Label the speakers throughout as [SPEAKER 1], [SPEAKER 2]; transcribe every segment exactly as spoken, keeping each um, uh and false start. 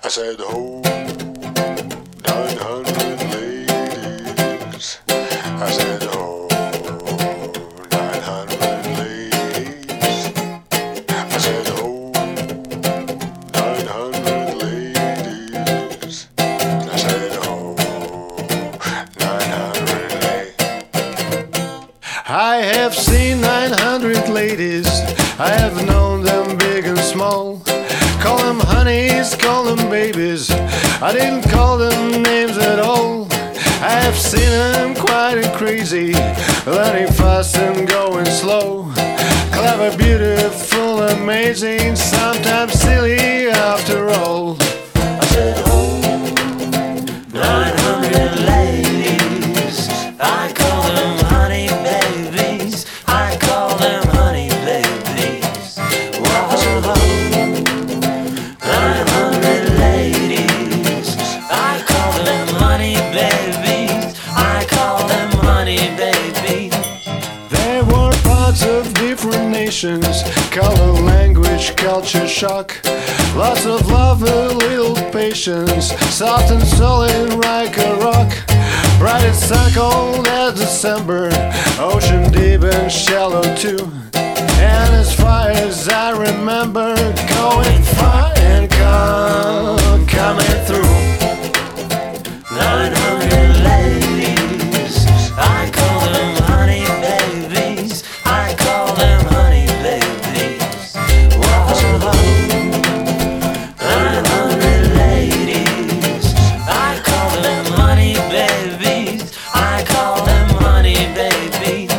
[SPEAKER 1] said, oh, nine hundred ladies. I said, oh, nine hundred ladies. I said, oh, nine hundred ladies. I said, oh, nine hundred ladies. I have seen nine hundred ladies. I have known them big and small. Call them honeys, call them babies. I didn't call them names at all. I have seen them quite and crazy, learning fast and going slow. Clever, beautiful, amazing, sometimes silly after all. I said, oh, nine hundred ladies. I call them honey babies. I call them honey babies. Whoa. Of different nations, color, language, culture shock. Lots of love, a little patience, soft and solid like a rock. Bright and sun cold as December, ocean deep and shallow too. And as far as I remember, going far and come, coming through. Nine hundred ladies, I call them honey babies. I call them honey babies. Whoa. Nine hundred ladies. I call them honey babies. I call them honey babies.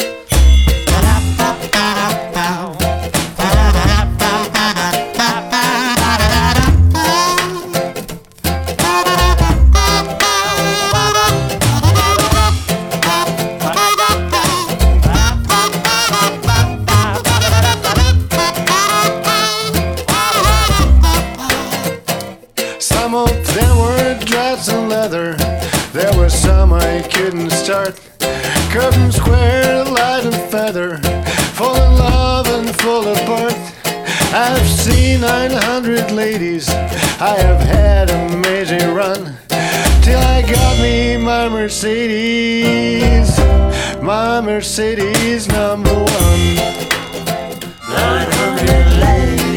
[SPEAKER 1] Some of them were dressed in leather. There were some I couldn't start. Curtain square, light and feather, full in love and full apart. I've seen nine hundred ladies. I have had an amazing run till I got me my Mercedes, my Mercedes number one. Nine hundred ladies.